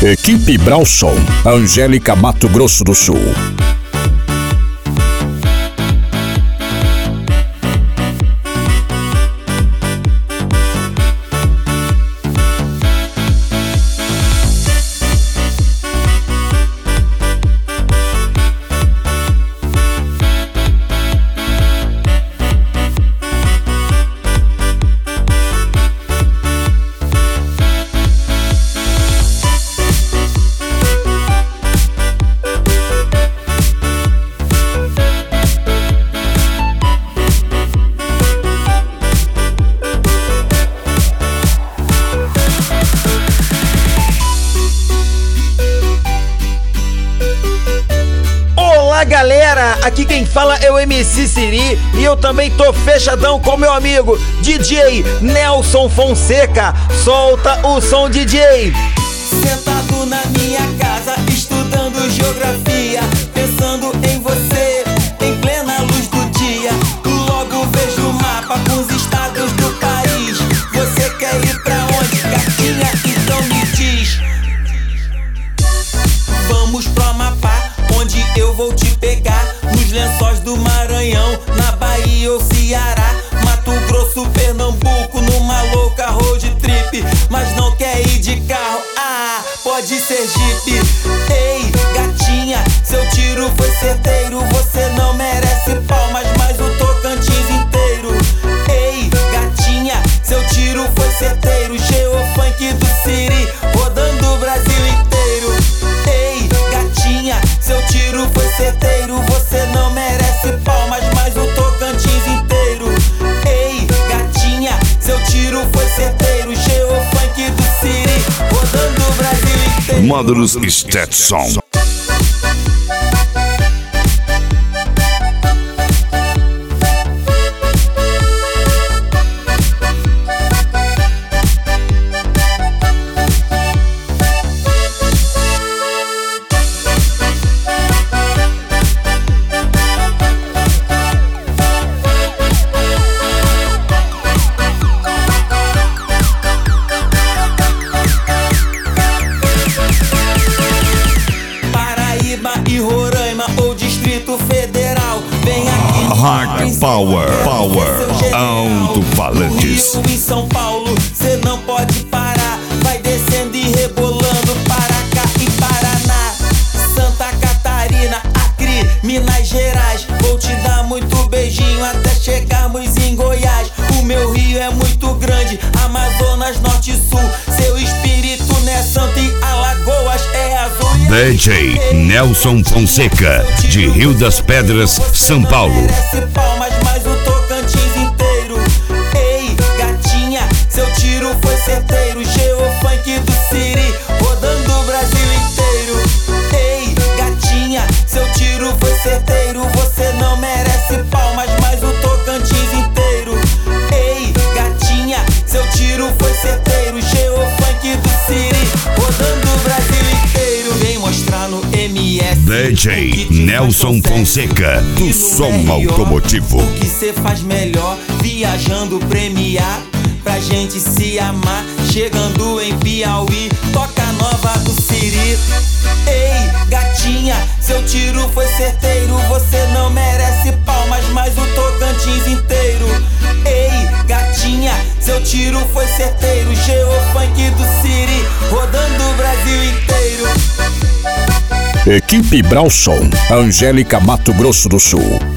Equipe Brauson, Angélica, Mato Grosso do Sul. Galera, aqui quem fala é o MC Siri e eu também tô fechadão com meu amigo DJ Nelson Fonseca. Solta o som, DJ. Sentado na minha casa, estudando geografia, pensando em você, em plena luz do dia. Logo vejo o mapa com os estados do país. Você quer ir pra onde, gatinha? Então me diz. Vamos pro Amapá, onde eu vou te pegar. Nos lençóis do Maranhão, na Bahia ou Ceará, Mato Grosso, Pernambuco, numa louca road trip. Mas não quer ir de carro, pode ser Jeep. Ei, gatinha, seu tiro foi certeiro. Você não merece palmas, mas o Tocantins inteiro. Ei, gatinha, seu tiro foi certeiro. Geofunk do Siri, rodando o Brasil inteiro. Ei, gatinha, seu tiro foi certeiro. Você não merece palmas, mas o Tocantins inteiro. Ei, gatinha, seu tiro foi certeiro. Geofunk do Siri, rodando o Brasil inteiro. Módulos Stetson. Hard Power, alto-falantes. Rio e São Paulo, cê não pode parar. Vai descendo e rebolando para cá e Paraná, Santa Catarina, Acre, Minas Gerais. Vou te dar muito beijinho até chegarmos em Goiás. O meu rio é muito grande, Amazonas, Norte e Sul. Seu espírito não é santo e Alagoas é azul. DJ Nelson Fonseca, de Rio das Pedras, São Paulo. Merece palmas, mas o Tocantins inteiro. Ei, gatinha, seu tiro foi certeiro. Geofunk do Siri, rodando o Brasil inteiro. Ei, gatinha, seu tiro foi certeiro. Você não merece palmas, mas o Tocantins inteiro. Ei, gatinha, seu tiro foi certeiro. Geofunk do Siri, rodando o Brasil inteiro. Vem mostrar no MS DJ Nelson Fonseca, do som automotivo. O que cê faz melhor, viajando premiar, pra gente se amar, chegando em Piauí, toca nova do Siri. Ei, gatinha, seu tiro foi certeiro. Você não merece palmas, mas o Tocantins inteiro. Ei, gatinha, seu tiro foi certeiro. Geofunk do Siri, rodando o Brasil inteiro. Equipe Brauson, Angélica, Mato Grosso do Sul.